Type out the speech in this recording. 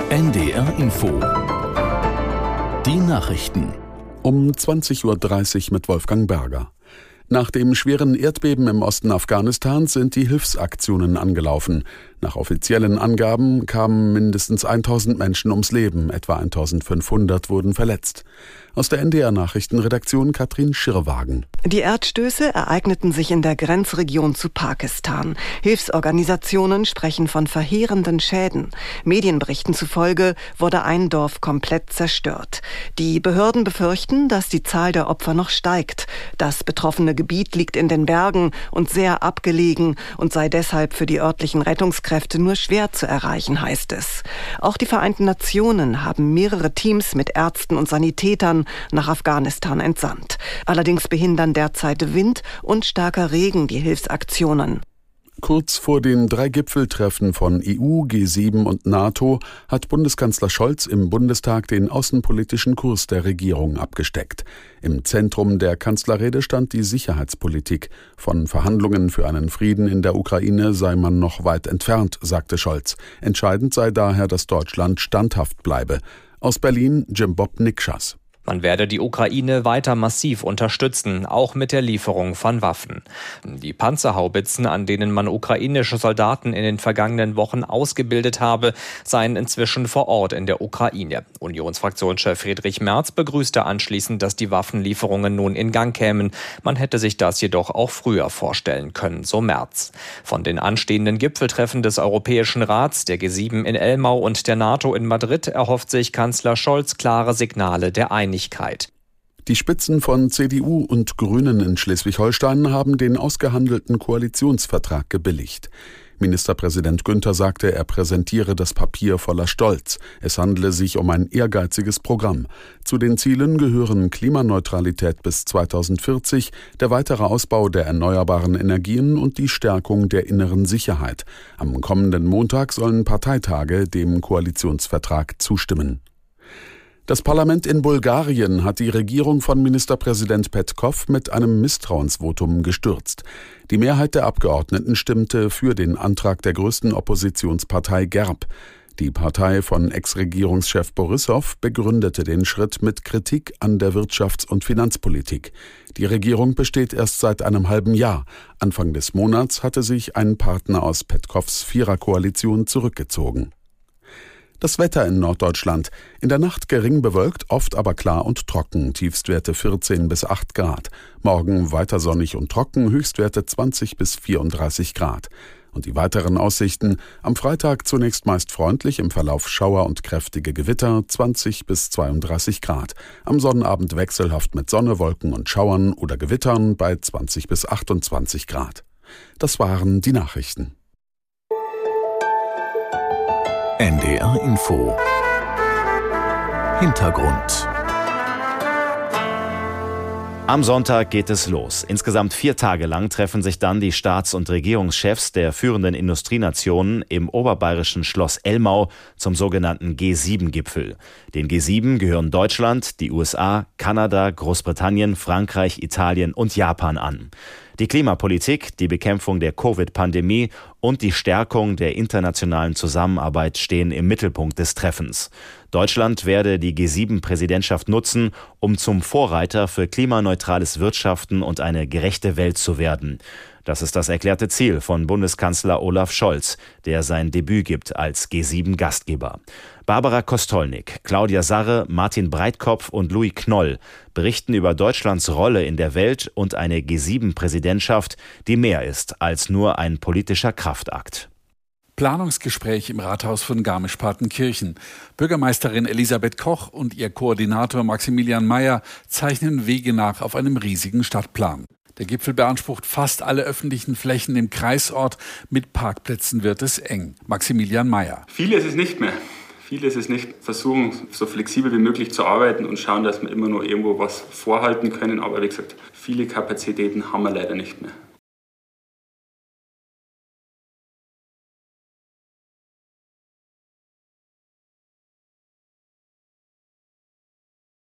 NDR Info. Die Nachrichten. Um 20.30 Uhr mit Wolfgang Berger. Nach dem schweren Erdbeben im Osten Afghanistans sind die Hilfsaktionen angelaufen. Nach offiziellen Angaben kamen mindestens 1000 Menschen ums Leben, etwa 1500 wurden verletzt. Aus der NDR-Nachrichtenredaktion Katrin Schirrwagen. Die Erdstöße ereigneten sich in der Grenzregion zu Pakistan. Hilfsorganisationen sprechen von verheerenden Schäden. Medienberichten zufolge wurde ein Dorf komplett zerstört. Die Behörden befürchten, dass die Zahl der Opfer noch steigt. Das betroffene Gebiet liegt in den Bergen und sehr abgelegen und sei deshalb für die örtlichen Rettungskräfte nur schwer zu erreichen, heißt es. Auch die Vereinten Nationen haben mehrere Teams mit Ärzten und Sanitätern nach Afghanistan entsandt. Allerdings behindern derzeit Wind und starker Regen die Hilfsaktionen. Kurz vor den 3 Gipfeltreffen von EU, G7 und NATO hat Bundeskanzler Scholz im Bundestag den außenpolitischen Kurs der Regierung abgesteckt. Im Zentrum der Kanzlerrede stand die Sicherheitspolitik. Von Verhandlungen für einen Frieden in der Ukraine sei man noch weit entfernt, sagte Scholz. Entscheidend sei daher, dass Deutschland standhaft bleibe. Aus Berlin Jim Bob Nikschas. Man werde die Ukraine weiter massiv unterstützen, auch mit der Lieferung von Waffen. Die Panzerhaubitzen, an denen man ukrainische Soldaten in den vergangenen Wochen ausgebildet habe, seien inzwischen vor Ort in der Ukraine. Unionsfraktionschef Friedrich Merz begrüßte anschließend, dass die Waffenlieferungen nun in Gang kämen. Man hätte sich das jedoch auch früher vorstellen können, so Merz. Von den anstehenden Gipfeltreffen des Europäischen Rats, der G7 in Elmau und der NATO in Madrid erhofft sich Kanzler Scholz klare Signale der Einigkeit. Die Spitzen von CDU und Grünen in Schleswig-Holstein haben den ausgehandelten Koalitionsvertrag gebilligt. Ministerpräsident Günther sagte, er präsentiere das Papier voller Stolz. Es handele sich um ein ehrgeiziges Programm. Zu den Zielen gehören Klimaneutralität bis 2040, der weitere Ausbau der erneuerbaren Energien und die Stärkung der inneren Sicherheit. Am kommenden Montag sollen Parteitage dem Koalitionsvertrag zustimmen. Das Parlament in Bulgarien hat die Regierung von Ministerpräsident Petkov mit einem Misstrauensvotum gestürzt. Die Mehrheit der Abgeordneten stimmte für den Antrag der größten Oppositionspartei GERB. Die Partei von Ex-Regierungschef Borissow begründete den Schritt mit Kritik an der Wirtschafts- und Finanzpolitik. Die Regierung besteht erst seit einem halben Jahr. Anfang des Monats hatte sich ein Partner aus Petkovs Viererkoalition zurückgezogen. Das Wetter in Norddeutschland. In der Nacht gering bewölkt, oft aber klar und trocken. Tiefstwerte 14 bis 8 Grad. Morgen weiter sonnig und trocken, Höchstwerte 20 bis 34 Grad. Und die weiteren Aussichten. Am Freitag zunächst meist freundlich, im Verlauf Schauer und kräftige Gewitter, 20 bis 32 Grad. Am Sonnabend wechselhaft mit Sonne, Wolken und Schauern oder Gewittern bei 20 bis 28 Grad. Das waren die Nachrichten. NDR Info. Hintergrund. Am Sonntag geht es los. Insgesamt 4 Tage lang treffen sich dann die Staats- und Regierungschefs der führenden Industrienationen im oberbayerischen Schloss Elmau zum sogenannten G7-Gipfel. Den G7 gehören Deutschland, die USA, Kanada, Großbritannien, Frankreich, Italien und Japan an. Die Klimapolitik, die Bekämpfung der Covid-Pandemie und die Stärkung der internationalen Zusammenarbeit stehen im Mittelpunkt des Treffens. Deutschland werde die G7-Präsidentschaft nutzen, um zum Vorreiter für klimaneutrales Wirtschaften und eine gerechte Welt zu werden. Das ist das erklärte Ziel von Bundeskanzler Olaf Scholz, der sein Debüt gibt als G7-Gastgeber. Barbara Kostolnik, Claudia Sarre, Martin Breitkopf und Louis Knoll berichten über Deutschlands Rolle in der Welt und eine G7-Präsidentschaft, die mehr ist als nur ein politischer Kraftakt. Planungsgespräch im Rathaus von Garmisch-Partenkirchen. Bürgermeisterin Elisabeth Koch und ihr Koordinator Maximilian Mayer zeichnen Wege nach auf einem riesigen Stadtplan. Der Gipfel beansprucht fast alle öffentlichen Flächen im Kreisort. Mit Parkplätzen wird es eng. Maximilian Mayer. Viel ist es nicht mehr. Versuchen, so flexibel wie möglich zu arbeiten und schauen, dass wir immer nur irgendwo was vorhalten können. Aber wie gesagt, viele Kapazitäten haben wir leider nicht mehr.